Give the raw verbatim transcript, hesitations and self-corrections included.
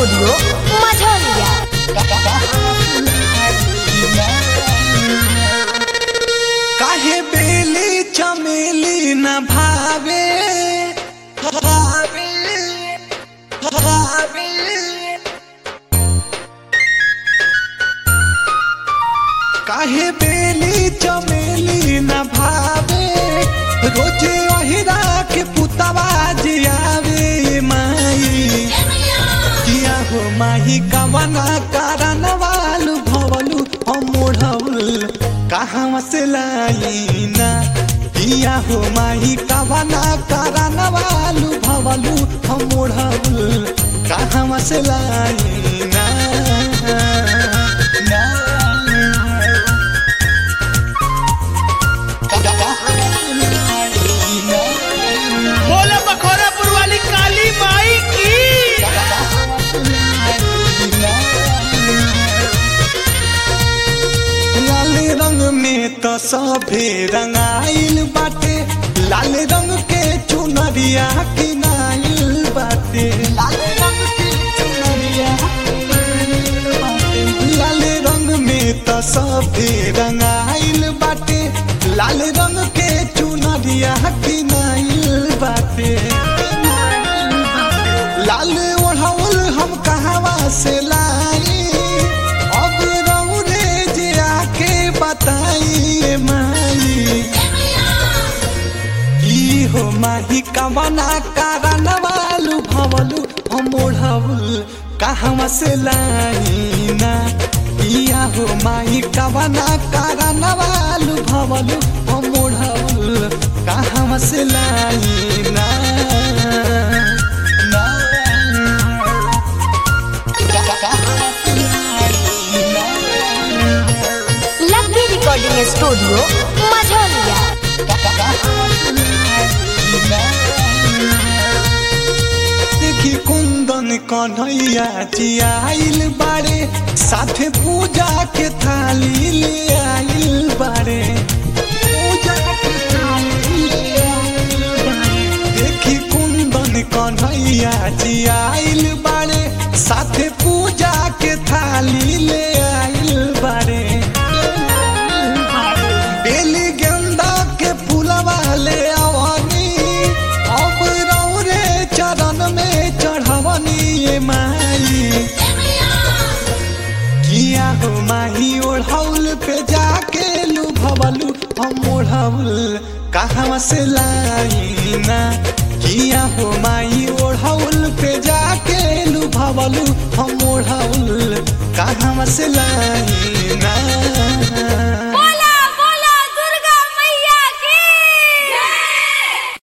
Studio Majhaulia. काहे बेली चमेली न भावे भावे भावे काहे बेली चमेली न भावे रोजे ओहिरा के पुतवा जियावे माई किया हो माही कवना कारण वालू भवलू अमोढ़ल कहाँ से लाइना किया हो माही कवना कारण वालू भवलू अमोढ़ल कहाँ से लाइना बोला बखोरापुर वाली काली माई की। लाल रंग में तो सभे रंगाइल बाटे लाल रंग के चुनरिया किनाइल बाटे लाल रंग के चुनरिया लाल रंग में तो सभे रंगाइल बाटे लाल रंग के चुनरिया किनाइल बाटे लाल ओढ़ौल हम कहवा से लाई अब रौरे जे आके बताइए माई ई हो माही कवना कारण वालू भवलू हम ओढ़ौल कहवा से लाइना इया हो माही कवना कारण वालू भवलू हम ओढ़ौल कहवा से लाइना लकी रिकॉर्डिंग स्टूडियो मझौलिया। देखी कुंदन कन्हैया जियाइल बारे साथे पूजा के थाली ले आइल बारे पूजा के थाली ले आइल बारे। देखी कुंदन कन्हैया जियाइल बारे साथे पूजा के थाली ले आइल बारे बेली गेंदा के फूलवा ले आवनी अब रौरे चरण में चढ़वनी ये माई किया हो माही ओढ़ौल पे जाके लू भवलू हम ओढ़ौल कहाँ से लाइना किया हो माही ओढ़ौल पे जाके लू भवलू हम ओढ़ौल कहाँ से लाइना।